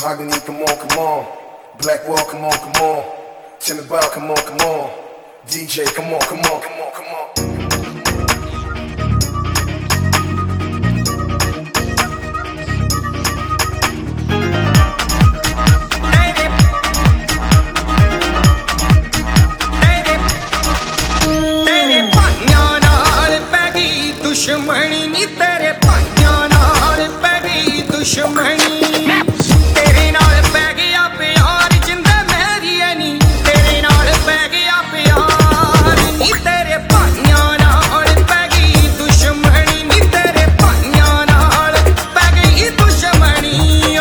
Mahogany, come on. Blackwell, come on. Timber Bow, come on. DJ, come on. दुश्मनी नी तेरे भाइयां नाल पै गई दुश्मनी तेरे नाल पै गया प्यार जिंदे मेरी है नी तेरे नाल पै गया प्यार नी तेरे भाइयां नाल पै गई दुश्मनी नी तेरे भाइयां नाल पै गई दुश्मनी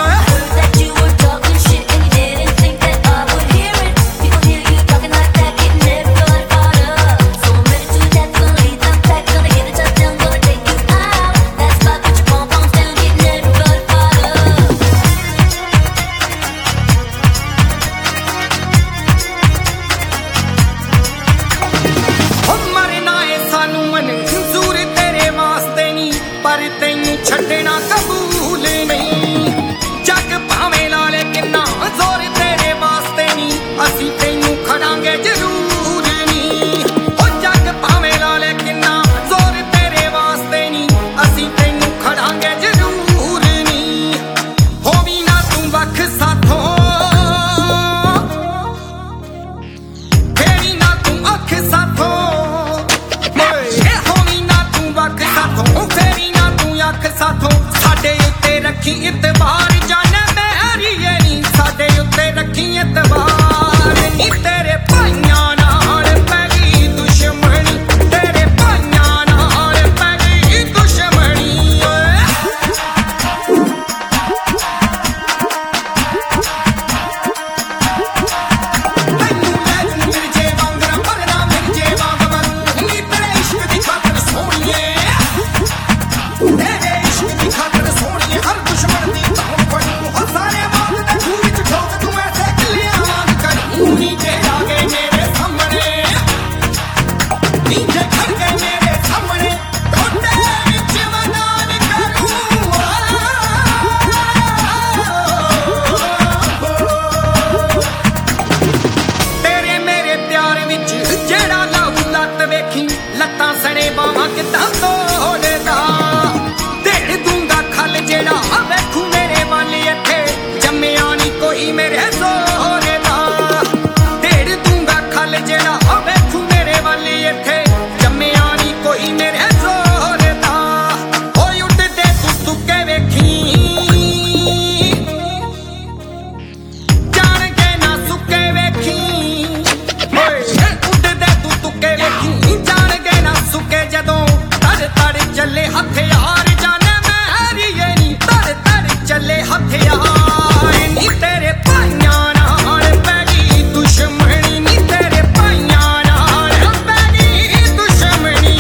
पर तैनू छड्डना कबूल नहीं जग भावें ला ले किन्ना जोर तेरे वास्ते नहीं असीं तैनू खड़ांगे जरूर नहीं ओ जग भावें ला ले किन्ना जोर तेरे वास्ते नहीं असीं तैनू खड़ांगे जरूर नहीं होवी ना तू वख साथों फेरी ना तू अख साथों होवी ना तू वख साथों फेरी अख साथों साडे उत्ते रखी इतबार जाने मेरी है नी साडे उत्ते रखी इतबार नी तेरे भाइयां नाल पै गई दुश्मनी तेरे भाइयां नाल पै गई दुश्मनी तैनू लै जूं मिर्जे वांगरा भरना मिर्जे वांग बनूं नी तेरे इश्क दी खातर सोहणीए लत्तां सड़े बावां किदां तोड़दा देड़ दूंगा खल जेड़ा वेखू मेरे वाल इत्थे जम्मिया नी कोई मेरे जोर दा देड़ दूंगा खल जेड़ा वेखू मेरे वाल इत्थे जम्मिया नी कोई मेरे जोर दा ओए उड़दे तू तुके वेखी जान के ना सुके वेखी ओए उड़दे तू तुके वेखी सुके जदों तड़ चले हथियार जाने मेरी है नी तड़ चले हथियार नी तेरे भाइयां नाल पै गई दुश्मनी नी तेरे भाइयां नाल पै गई दुश्मनी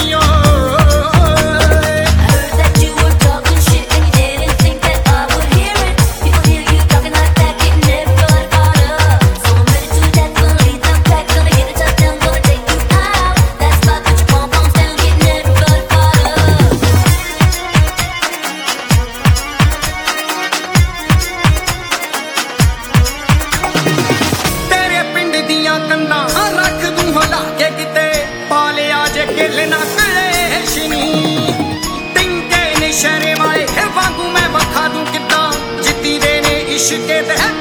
रख दूं हला के किते पालिया जे गिल ना कलेश नी तिंके ने शरे वाले वांगू मैं वखा दूं किदां जित्ती दे ने इश्क दे